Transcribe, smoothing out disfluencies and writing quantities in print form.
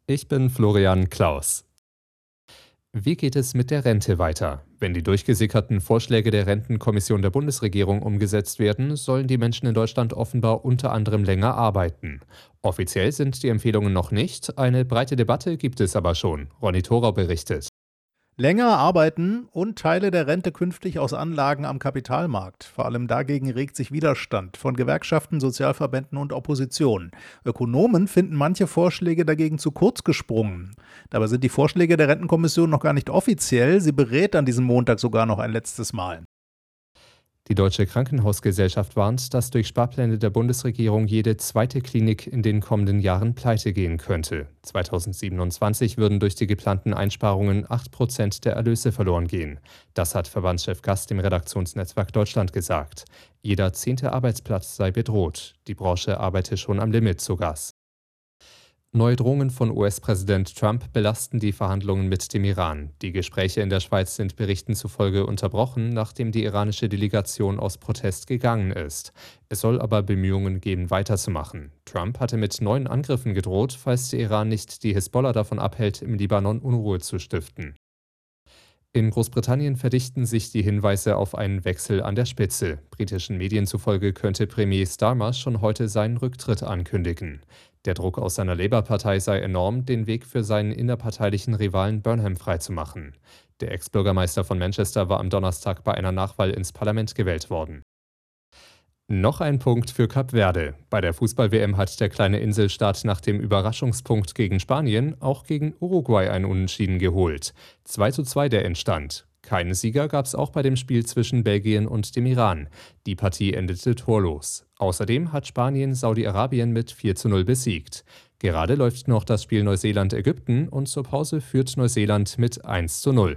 Ich bin Florian Klaus. Wie geht es mit der Rente weiter? Wenn die durchgesickerten Vorschläge der Rentenkommission der Bundesregierung umgesetzt werden, sollen die Menschen in Deutschland offenbar unter anderem länger arbeiten. Offiziell sind die Empfehlungen noch nicht, eine breite Debatte gibt es aber schon. Ronny Thorau berichtet. Länger arbeiten und Teile der Rente künftig aus Anlagen am Kapitalmarkt. Vor allem dagegen regt sich Widerstand von Gewerkschaften, Sozialverbänden und Opposition. Ökonomen finden manche Vorschläge dagegen zu kurz gesprungen. Dabei sind die Vorschläge der Rentenkommission noch gar nicht offiziell. Sie berät an diesem Montag sogar noch ein letztes Mal. Die Deutsche Krankenhausgesellschaft warnt, dass durch Sparpläne der Bundesregierung jede zweite Klinik in den kommenden Jahren pleite gehen könnte. 2027 würden durch die geplanten Einsparungen 8% der Erlöse verloren gehen. Das hat Verbandschef Gast im Redaktionsnetzwerk Deutschland gesagt. Jeder 10. Arbeitsplatz sei bedroht. Die Branche arbeite schon am Limit, so Gas. Neue Drohungen von US-Präsident Trump belasten die Verhandlungen mit dem Iran. Die Gespräche in der Schweiz sind Berichten zufolge unterbrochen, nachdem die iranische Delegation aus Protest gegangen ist. Es soll aber Bemühungen geben, weiterzumachen. Trump hatte mit neuen Angriffen gedroht, falls der Iran nicht die Hisbollah davon abhält, im Libanon Unruhe zu stiften. In Großbritannien verdichten sich die Hinweise auf einen Wechsel an der Spitze. Britischen Medien zufolge könnte Premier Starmer schon heute seinen Rücktritt ankündigen. Der Druck aus seiner Labour-Partei sei enorm, den Weg für seinen innerparteilichen Rivalen Burnham freizumachen. Der Ex-Bürgermeister von Manchester war am Donnerstag bei einer Nachwahl ins Parlament gewählt worden. Noch ein Punkt für Kap Verde. Bei der Fußball-WM hat der kleine Inselstaat nach dem Überraschungspunkt gegen Spanien auch gegen Uruguay ein Unentschieden geholt. 2:2 der Endstand. Keinen Sieger gab es auch bei dem Spiel zwischen Belgien und dem Iran. Die Partie endete torlos. Außerdem hat Spanien Saudi-Arabien mit 4:0 besiegt. Gerade läuft noch das Spiel Neuseeland-Ägypten und zur Pause führt Neuseeland mit 1:0.